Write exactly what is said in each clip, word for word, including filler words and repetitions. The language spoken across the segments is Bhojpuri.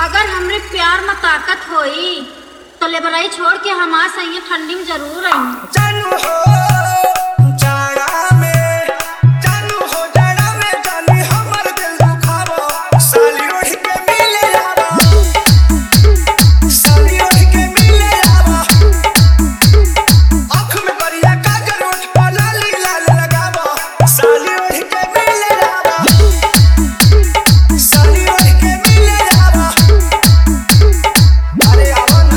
अगर हमरे प्यार में ताकत होई तो लेबराई छोड़ के हमार सही ठंडी में जरूर आई। जानू हो जाड़ा में, जानू हो जाड़ा में जानी हमर दिल दुखावा। साली ओढ़ के मिले आवा, साली ओढ़ के मिले आवा। आँख में करिया काजल ओठ पर लाली लाल लगावा। साली ओढ़ के मिले आवा, साली ओढ़ के मिले आवा। अरे आवा ना।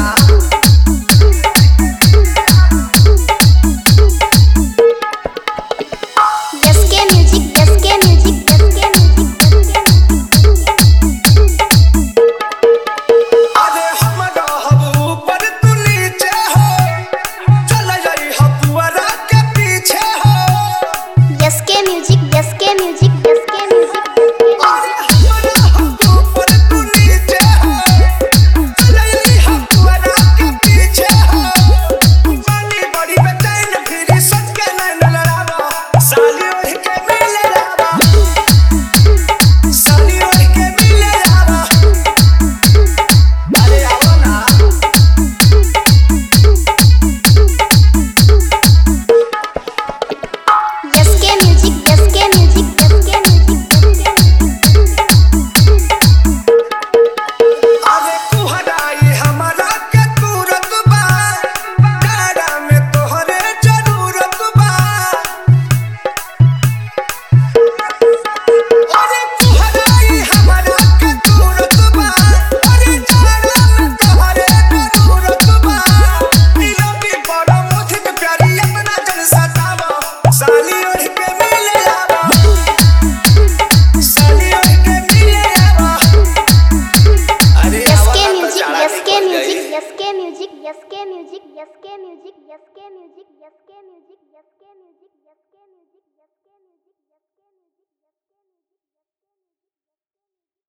Yes, K music, yes, K music, yes, K music, yes, K music, yes, K music, yes, K music.